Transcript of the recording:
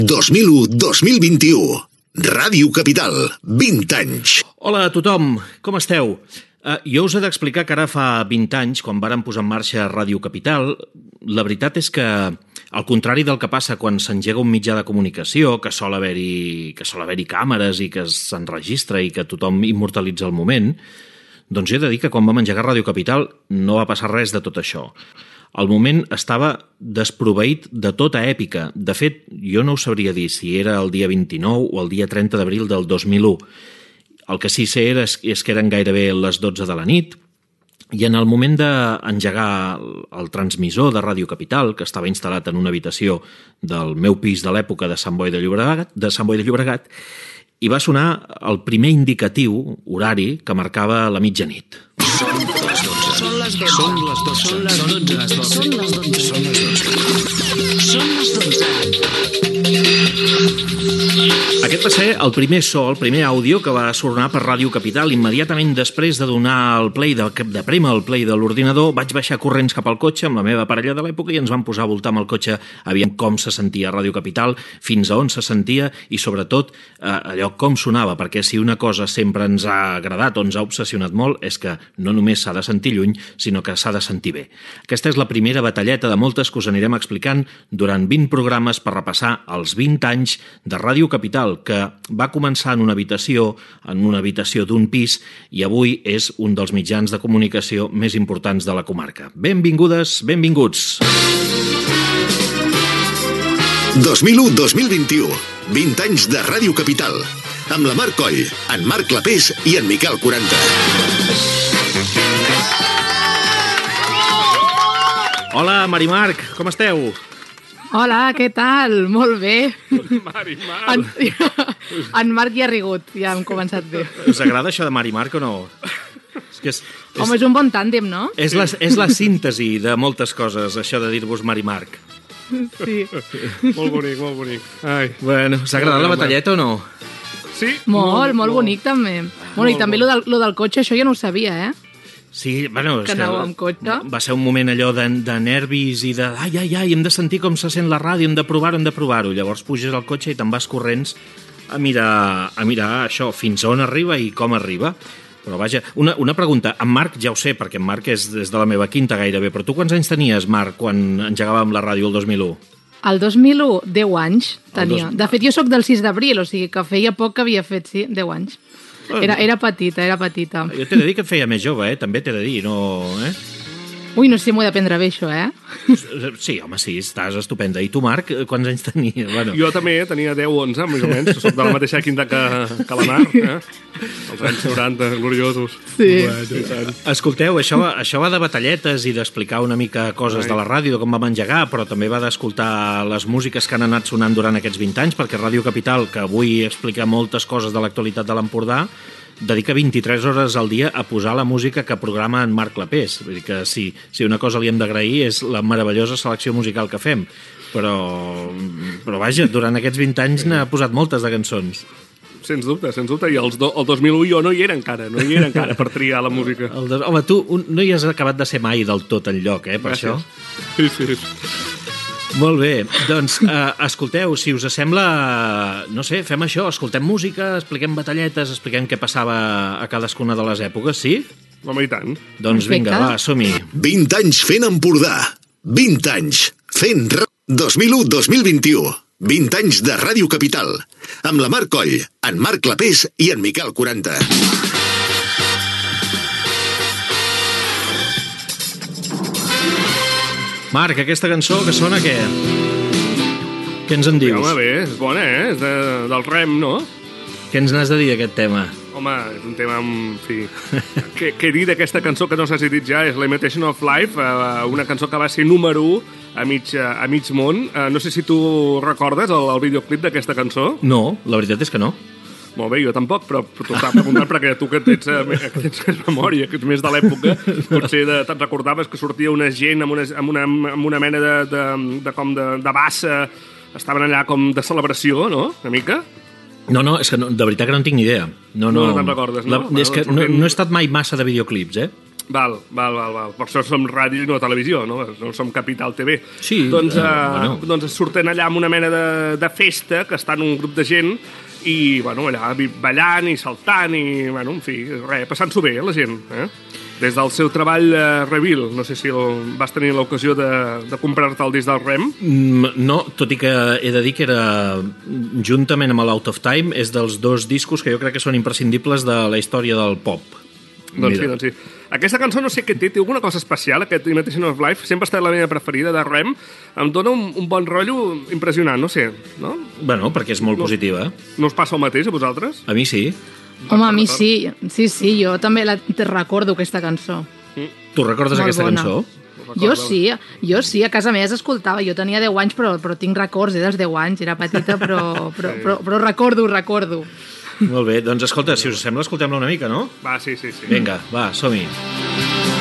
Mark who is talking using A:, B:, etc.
A: 2001-2021. Ràdio Capital, 20 anys.
B: Hola a tothom, com esteu? Jo us he d'explicar que ara fa 20 anys, quan vàrem posar en marxa Ràdio Capital, la veritat és que, al contrari del que passa quan s'engega un mitjà de comunicació, que sol haver-hi càmeres i que s'enregistra i que tothom immortalitza el moment, doncs he de dir que quan vam engegar Ràdio Capital no va passar res de tot això. El moment estava desproveït de tota èpica. De fet, jo no us sabria dir si era el dia 29 o el dia 30 d'abril del 2001. El que sí sé és que eren gairebé les 12 de la nit i en el moment d'engegar el transmissor de Ràdio Capital, que estava instal·lat en una habitació del meu pis de l'època de Sant Boi de Llobregat, i va sonar el primer indicatiu horari que marcava la mitjanit.
C: Són les 12. Són les 12. Són les 12. Són les 12. Són les 12. Són les 12.
B: Aquest va ser el primer so, el primer àudio que va sonar per Ràdio Capital. Immediatament després de donar el play, de prémer el play de l'ordinador, vaig baixar corrents cap al cotxe amb la meva parella de l'època i ens vam posar a voltar amb el cotxe, aviam com se sentia Ràdio Capital, fins a on se sentia i sobretot allò com sonava, perquè si una cosa sempre ens ha agradat o ens ha obsessionat molt és que no només s'ha de sentir lluny, sinó que s'ha de sentir bé. Aquesta és la primera batalleta de moltes que us anirem explicant durant 20 programes per repassar els 20 anys de Ràdio Capital, que va començar en una habitació d'un pis i avui és un dels mitjans de comunicació més importants de la comarca. Benvingudes, benvinguts.
A: 2001-2021. 20 anys de Ràdio Capital. Amb la Marc Coll, en Marc Clapés i en Miquel 40.
B: Hola, Marimarc, com esteu?
D: Hola, què tal? Molt bé.
B: Marimarc.
D: En Marc ja ha rigut, ja hem començat bé.
B: Us agrada això de Marimarc o no?
D: Home, és un bon tàndem, no?
B: És la síntesi de moltes coses, això de dir-vos Marimarc.
D: Sí.
E: Molt bonic, molt bonic. Ai.
B: Bueno, s'ha agradat la batalleta o no?
E: Sí?
D: Molt bonic, també. Bueno, i també lo del cotxe, això ja no ho sabia, eh?
B: Sí, bueno,
D: que anàveu amb cotxe.
B: Va ser un moment allò de nervis i de ai, hem de sentir com se sent la ràdio, hem de provar-ho. Llavors puges al cotxe i te'n vas corrents a mirar això, fins on arriba i com arriba. Però vaja, una pregunta. En Marc ja ho sé, perquè en Marc és des de la meva quinta gairebé, però tu quants anys tenies, Marc, quan engegàvem la ràdio el 2001?
D: El 2001, 10 anys tenia. De fet, jo sóc del 6 d'abril, o sigui que feia poc que havia fet, sí, 10 anys. Era petita.
B: Jo t'he de dir que et feia més jove, també t'he de dir, no...
D: Ui, no sé si m'ho he de prendre bé, això,
B: Sí, home, sí, estàs estupenda. I tu, Marc, quants anys tenies? Bueno.
E: Jo també tenia 10 o 11, més o menys. Soc de la mateixa quinta que la Marc, Els anys 90, gloriosos.
D: Sí.
E: Bueno,
B: escolteu, això va de batalletes i d'explicar una mica coses de la ràdio, com vam engegar, però també va d'escoltar les músiques que han anat sonant durant aquests 20 anys, perquè Ràdio Capital, que avui explica moltes coses de l'actualitat de l'Empordà, dedica 23 hores al dia a posar la música que programa en Marc Clapés. Vull dir que si una cosa li hem d'agrair és la meravellosa selecció musical que fem. Però vaja, durant aquests 20 anys n'ha posat moltes de cançons.
E: Sens dubte. I el 2001 jo no hi era encara per triar la música.
B: Home, tu no hi has acabat de ser mai del tot enlloc, per
E: Gràcies.
B: això?
E: Sí.
B: Molt bé, doncs escolteu, si us sembla, no sé, fem això, escoltem música, expliquem batalletes, expliquem què passava a cadascuna de les èpoques, sí?
E: Home, i tant.
B: Doncs vinga, va, som-hi.
A: 20 anys fent Empordà. 20 anys fent 2001-2021. 20 anys de Ràdio Capital. Amb la Marc Coll, en Marc Clapés i en Miquel 40.
B: Marc, aquesta cançó que sona, què? Què ens en dius?
E: Home, bé, és bona, És del Rem, no?
B: Què ens n'has de dir d'aquest tema?
E: Home, és un tema, en fi... Què dir d'aquesta cançó que no s'ha dit ja? És l'Imitation of Life, una cançó que va ser número 1 a mig món. No sé si tu recordes el videoclip d'aquesta cançó.
B: No, la veritat és que no.
E: Molt bé, jo tampoc, però t'ho estava preguntant perquè tu que tens més memòria, que ets més de l'època, potser te'n recordaves que sortia una gent amb una mena de bassa, estaven allà com de celebració, no? Una mica?
B: No, és que de veritat que no en tinc ni idea. No
E: te'n recordes, no?
B: És que no he estat mai massa de videoclips,
E: Val. Per això som ràdio i no televisió, no? No som Capital TV.
B: Sí,
E: Doncs,
B: bueno.
E: doncs surten allà amb una mena de festa, que estan un grup de gent, i, bueno, allà ballant i saltant i, bueno, en fi, res, passant-s'ho bé, la gent, Des del seu treball Reveal, no sé si vas tenir l'ocasió de comprar-te el disc del Rem.
B: No, tot i que he de dir que era, juntament amb l'Out of Time, és dels 2 discos que jo crec que són imprescindibles de la història del pop.
E: Doncs sí. Aquesta cançó no sé què té alguna cosa especial, aquest Imitation of Life, sempre ha estat la meva preferida de Rem, em dona un bon rotllo impressionant, no sé, no?
B: Bueno, perquè és molt positiva.
E: No us passa el mateix a vosaltres?
B: A mi sí.
D: Home, a mi sí, jo també te recordo aquesta cançó.
B: Tu recordes
D: Molt
B: aquesta
D: bona.
B: cançó?
D: Jo sí, a casa meva escoltava, jo tenia 10 anys però tinc records, dels 10 anys, era petita però recordo.
B: Molt bé, doncs escolta, si us sembla, escoltem-la una mica, no?
E: Va, sí.
B: Vinga, va, som-hi.